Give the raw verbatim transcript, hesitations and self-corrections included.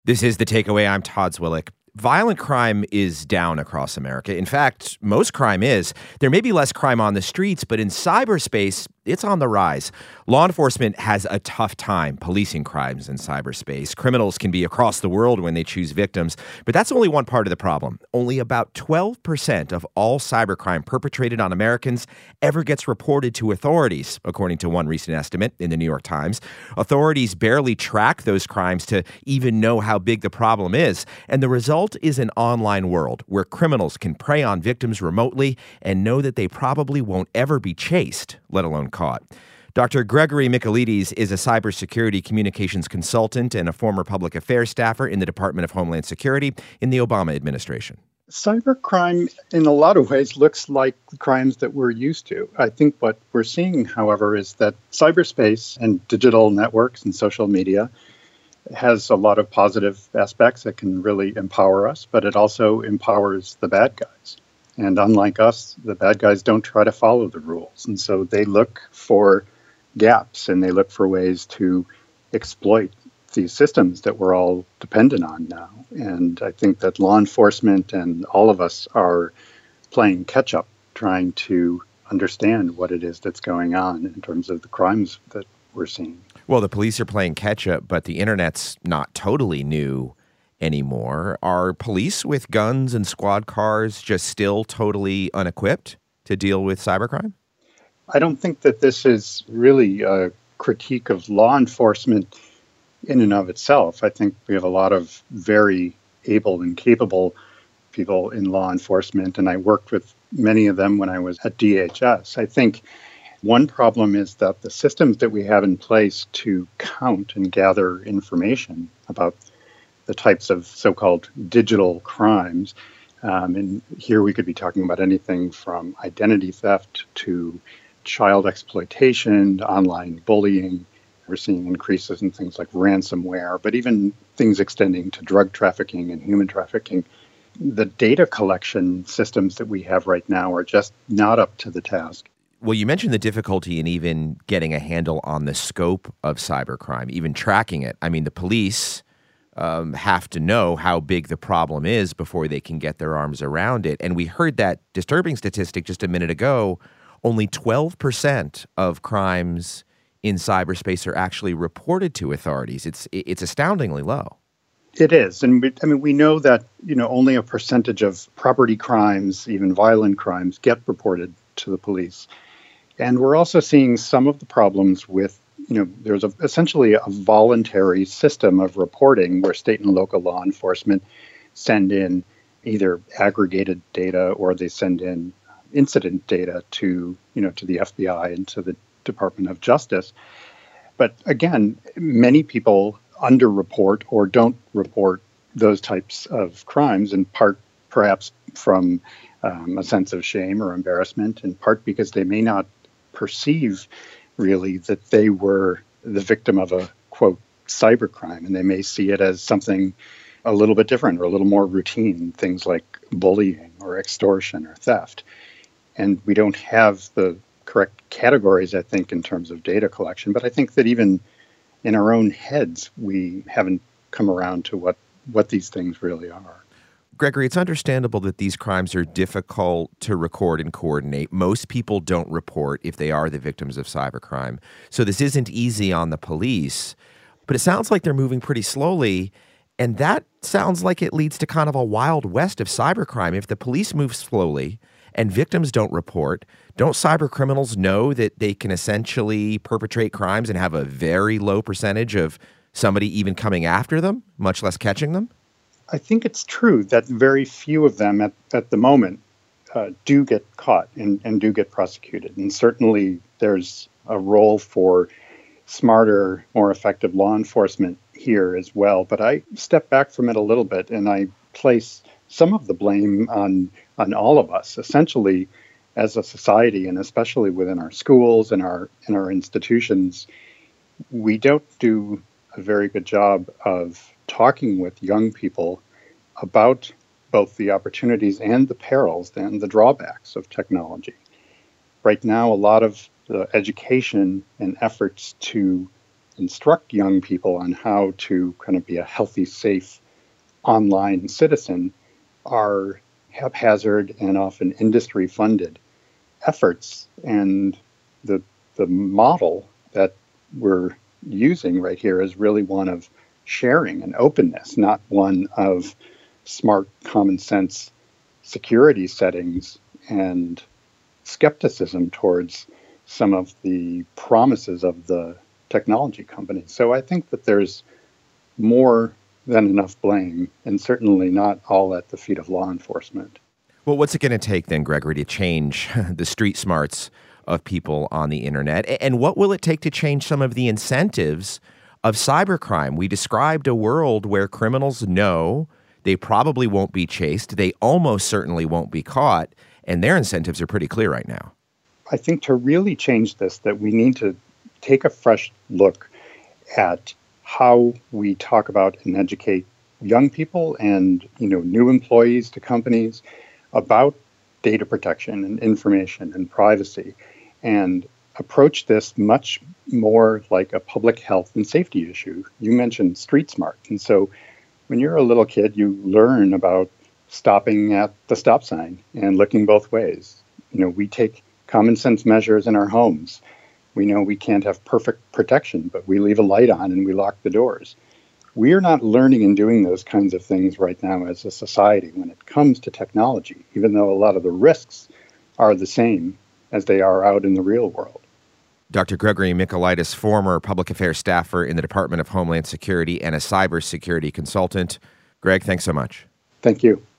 This is The Takeaway. I'm Todd Zwillich. Violent crime is down across America. In fact, most crime is. There may be less crime on the streets, but in cyberspace, it's on the rise. Law enforcement has a tough time policing crimes in cyberspace. Criminals can be across the world when they choose victims, but that's only one part of the problem. Only about twelve percent of all cybercrime perpetrated on Americans ever gets reported to authorities, according to one recent estimate in the New York Times. Authorities barely track those crimes to even know how big the problem is, and the result is an online world where criminals can prey on victims remotely and know that they probably won't ever be chased, let alone caught. Doctor Gregory Michaelides is a cybersecurity communications consultant and a former public affairs staffer in the Department of Homeland Security in the Obama administration. Cybercrime, in a lot of ways, looks like the crimes that we're used to. I think what we're seeing, however, is that cyberspace and digital networks and social media has a lot of positive aspects that can really empower us, but it also empowers the bad guys. And unlike us, the bad guys don't try to follow the rules. And so they look for gaps and they look for ways to exploit these systems that we're all dependent on now. And I think that law enforcement and all of us are playing catch up, trying to understand what it is that's going on in terms of the crimes that we're seeing. Well, the police are playing catch up, but the internet's not totally new anymore. Are police with guns and squad cars just still totally unequipped to deal with cybercrime? I don't think that this is really a critique of law enforcement in and of itself. I think we have a lot of very able and capable people in law enforcement, and I worked with many of them when I was at D H S. I think one problem is that the systems that we have in place to count and gather information about the types of so-called digital crimes, um, and here we could be talking about anything from identity theft to child exploitation, to online bullying. We're seeing increases in things like ransomware, but even things extending to drug trafficking and human trafficking. The data collection systems that we have right now are just not up to the task. Well, you mentioned the difficulty in even getting a handle on the scope of cybercrime, even tracking it. I mean, the police um, have to know how big the problem is before they can get their arms around it. And we heard that disturbing statistic just a minute ago. Only twelve percent of crimes in cyberspace are actually reported to authorities. It's it's astoundingly low. It is. And we, I mean, we know that, you know, only a percentage of property crimes, even violent crimes, get reported to the police. And we're also seeing some of the problems with, you know, there's a, essentially a voluntary system of reporting where state and local law enforcement send in either aggregated data or they send in incident data to, you know, to the F B I and to the Department of Justice. But again, many people underreport or don't report those types of crimes, in part perhaps from um, a sense of shame or embarrassment, in part because they may not perceive really that they were the victim of a, quote, cybercrime, and they may see it as something a little bit different or a little more routine, things like bullying or extortion or theft. And we don't have the correct categories, I think, in terms of data collection. But I think that even in our own heads, we haven't come around to what, what these things really are. Gregory, it's understandable that these crimes are difficult to record and coordinate. Most people don't report if they are the victims of cybercrime. So this isn't easy on the police, but it sounds like they're moving pretty slowly. And that sounds like it leads to kind of a wild west of cybercrime. If the police move slowly and victims don't report, don't cyber criminals know that they can essentially perpetrate crimes and have a very low percentage of somebody even coming after them, much less catching them? I think it's true that very few of them at, at the moment uh, do get caught and, and do get prosecuted. And certainly there's a role for smarter, more effective law enforcement here as well. But I step back from it a little bit and I place some of the blame on, on all of us, essentially as a society, and especially within our schools and our, and our institutions. We don't do a very good job of talking with young people about both the opportunities and the perils and the drawbacks of technology. Right now, a lot of the education and efforts to instruct young people on how to kind of be a healthy, safe online citizen are haphazard and often industry-funded efforts. And the the model that we're using right here is really one of sharing and openness, not one of smart, common sense security settings and skepticism towards some of the promises of the technology companies. So I think that there's more than enough blame, and certainly not all at the feet of law enforcement. Well, what's it going to take then, Gregory, to change the street smarts of people on the internet? And what will it take to change some of the incentives of cybercrime? We described a world where criminals know they probably won't be chased, they almost certainly won't be caught, and their incentives are pretty clear right now. I think to really change this, that we need to take a fresh look at how we talk about and educate young people and, you know, new employees to companies about data protection and information and privacy, and approach this much more like a public health and safety issue. You mentioned street smart. And so when you're a little kid, you learn about stopping at the stop sign and looking both ways. You know, we take common sense measures in our homes. We know we can't have perfect protection, but we leave a light on and we lock the doors. We are not learning and doing those kinds of things right now as a society when it comes to technology, even though a lot of the risks are the same as they are out in the real world. Doctor Gregory Michaelides, former public affairs staffer in the Department of Homeland Security and a cybersecurity consultant. Greg, thanks so much. Thank you.